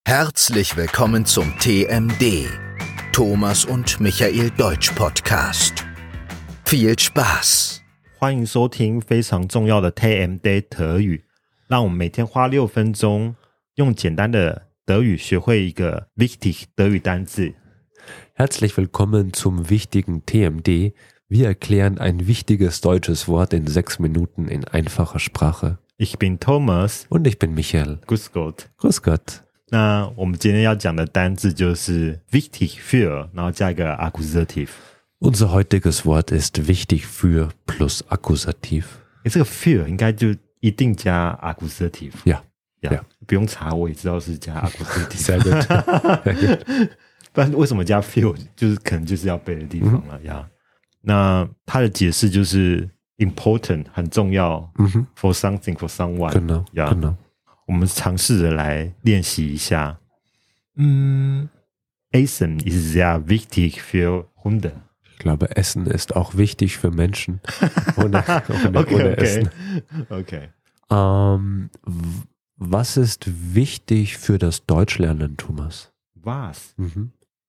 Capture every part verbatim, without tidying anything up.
Herzlich willkommen zum T M D, Thomas und Michael Deutsch Podcast. Viel Spaß！ 欢迎收听非常重要的 T M D 德语，让我们每天花六分钟，用简单的德语学会一个 wichtig 德语单字。 Herzlich willkommen zum wichtigen T M D. Wir erklären ein wichtiges deutsches Wort in sechs Minuten in einfacher Sprache. Ich bin Thomas und ich bin Michael. Grüß Gott. Grüß Gott. 那我们今天要讲的单字就是 wichtig für， 然后加一个 Accusative。Unser heutiges Wort ist wichtig für plus Akkusativ. 诶，这个 für 应该就一定加 Accusative。 Ja. Ja. ja. 不用查，我也知道是加 Accusative。 Sehr gut. Sehr gut. 不然为什么加 für， 就是可能就是要背的地方了呀。那它的解释就是 important 很重要、嗯、for something for someone。 genau, ja. genau. 我们尝试着来练习一下。嗯 Essen ist sehr wichtig für Hunde. Ich glaube, Essen ist auch wichtig für Menschen. Ohne, ohne, okay, ohne okay. Essen. Okay. Ähm, was ist wichtig für das Deutschlernen, Thomas? Was? Mhm.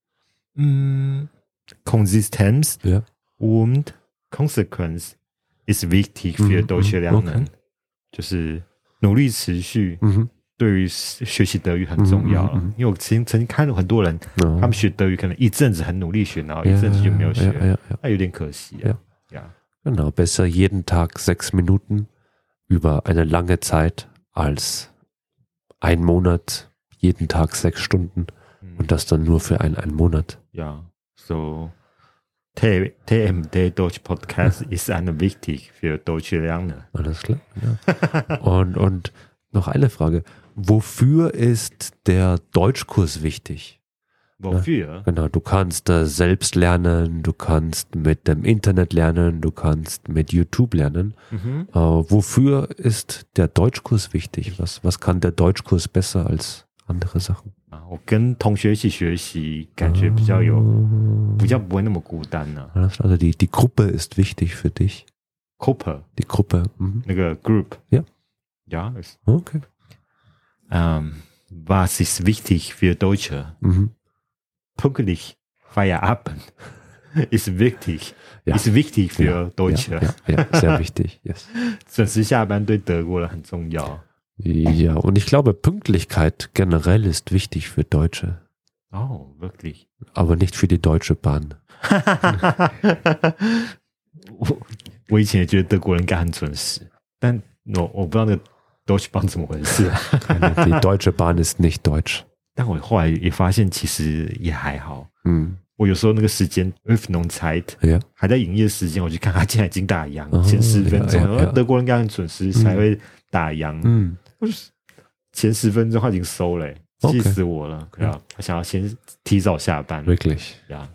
Mm, Konsistenz ja. und Konsequenz ist wichtig für mhm, Deutsche Lernen. Okay. 就是努力持续对于学习德语很重要、嗯、因为我曾经看了很多人、嗯、他们学德语可能一阵子很努力学，然后一阵子就没有学， ja, ja, ja. 那有点可惜、啊 ja. Ja. Genau, besser jeden Tag sechs Minuten über eine lange Zeit als ein Monat, jeden Tag sechs Stunden mhm. und das dann nur für einen, einen Monat. Ja, so T M D Deutsch Podcast ist eine wichtig für deutsche Lerner. Alles klar. Ja. und, und noch eine Frage. Wofür ist der Deutschkurs wichtig? Wofür? Ja, genau, du kannst äh, selbst lernen, du kannst mit dem Internet lernen, du kannst mit YouTube lernen. Mhm. Äh, wofür ist der Deutschkurs wichtig? Was, was kann der Deutschkurs besser als andere Sachen? 我跟同学一起学习，感觉比较有，比较不会那么孤单呢、啊。 Also die die Gruppe ist wichtig für dich. Gruppe. Die Gruppe. Mhm. 那个 Group. Ja. Ja. Ist, okay. Ähm, was ist wichtig für Deutsche? Mhm. Pünktlich Feierabend ist wichtig. Ja. Ist wichtig für ja. Deutsche. Ja, ja, ja, sehr wichtig. Yes. 准时下班对德国人很重要。 Ja, und ich glaube, Pünktlichkeit generell ist wichtig für Deutsche. Oh, wirklich? Aber nicht für die Deutsche Bahn. 我, 我以前也觉得德国人应该很准时，但我我不知道那个 Deutsche Bahn 怎么回事。 Die Deutsche Bahn ist nicht deutsch. 但我后来也发现其实也还好。 嗯， 我有时候那个时间 Öffnungszeit 还在营业时间，我去看他竟然已经打烊，哦、前十分钟，哦、德国人应该很准时才会打烊。 嗯。 前十分钟他已经收了，气死我了！Okay. ja, 他想要先提早下班。 Wirklich? Ja.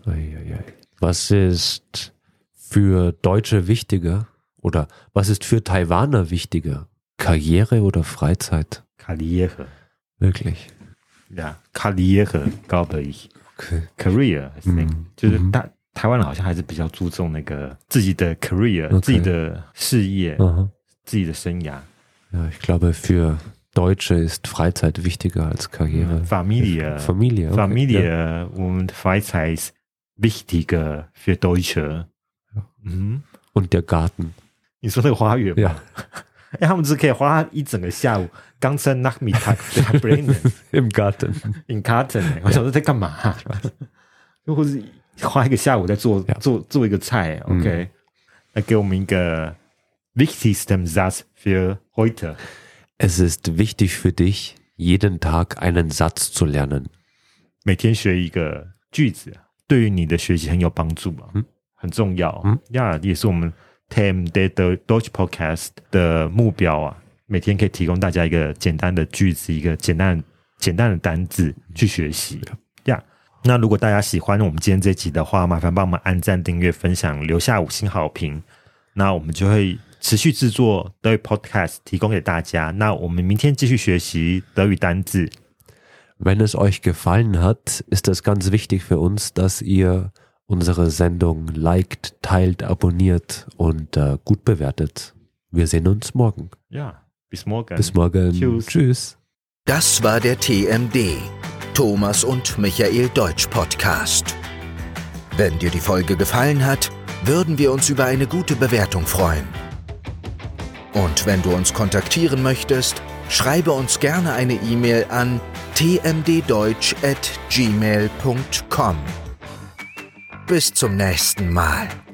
Was ist für Deutsche wichtiger oder was ist für Taiwaner wichtiger? Karriere oder Freizeit? Karriere. Wirklich? Ja, Karriere, glaube ich. Okay. Career, I think. 嗯、就是大、嗯、台湾人好像还是比较注重那个自己的 career，、okay. 自己的事业、uh-huh. 自己的生涯。 Ja, ich glaube, für Deutsche ist Freizeit wichtiger als Karriere. Familie. Familie. Okay. Familie ja. Und Freizeit ist wichtiger für Deutsche. Ja. Mhm. Und der Garten. 你说那个花园吗？ Ja. 哎，他们只可以花一整个下午，刚才 Nachmittag verbringen im Garten. Im Garten， 我想说在干嘛？或是花一个下午在做做做一个菜 ，OK？、嗯、那给我们一个 wichtigsten Satz für heute. Es ist wichtig für dich, jeden Tag einen Satz zu lernen. 每天学一个句子，对于你的学习很有帮助啊，嗯、很重要。嗯，呀，也是我们 T M D 的 Deutsch Podcast 的目标啊。每天可以提供大家一个简单的句子，一个简单简单的单字去学习。呀，那如果大家喜欢我们今天这集的话，麻烦帮我们按赞、订阅、分享，留下五星好评。那我们就会持续制作德语 Podcast 提供给大家。那我们明天继续学习德语单字。 Wenn es euch gefallen hat, ist es ganz wichtig für uns, dass ihr unsere Sendung liked, teilt, abonniert und äh, gut bewertet. Wir sehen uns morgen. Ja, bis morgen. Bis morgen. Tschüss. Tschüss. Das war der T M D, Thomas und Michael Deutsch Podcast. Wenn dir die Folge gefallen hat, würden wir uns über eine gute Bewertung freuen. Und wenn du uns kontaktieren möchtest, schreibe uns gerne eine E-Mail an t m d deutsch at gmail punkt com. Bis zum nächsten Mal.